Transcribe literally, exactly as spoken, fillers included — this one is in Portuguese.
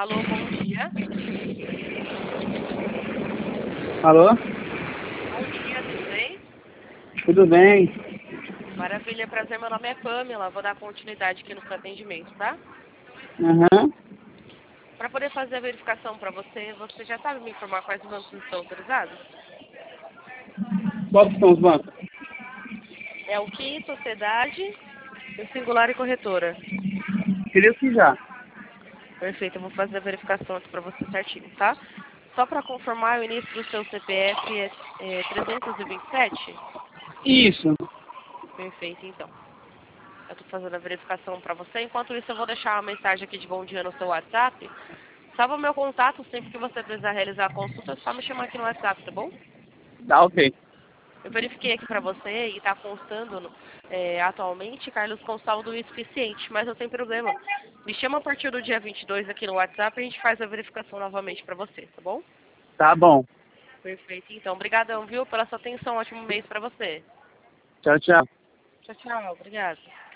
Alô, bom dia. Alô? Bom dia, tudo bem? Tudo bem? Maravilha, prazer. Meu nome é Pamela. Vou dar continuidade aqui no seu atendimento, tá? Aham. Para poder fazer a verificação para você, você já sabe me informar quais bancos estão autorizados? Quais são os bancos? É o Ki, Sociedade, o Singular e Corretora. Queria que já. Perfeito, eu vou fazer a verificação aqui para você certinho, tá? Só para confirmar, o início do seu C P F é, é trezentos e vinte e sete? Isso. Perfeito, então. Eu estou fazendo a verificação para você. Enquanto isso, eu vou deixar uma mensagem aqui de bom dia no seu WhatsApp. Salva o meu contato sempre que você precisar realizar a consulta, é só me chamar aqui no WhatsApp, tá bom? Tá ok. Eu verifiquei aqui para você e está constando no- é, atualmente, Carlos, com saldo insuficiente, mas não tem problema. Me chama a partir do dia vinte e dois aqui no WhatsApp e a gente faz a verificação novamente para você, tá bom? Tá bom. Perfeito. Então, obrigadão, viu, pela sua atenção. Ótimo mês para você. Tchau, tchau. Tchau, tchau. Obrigada.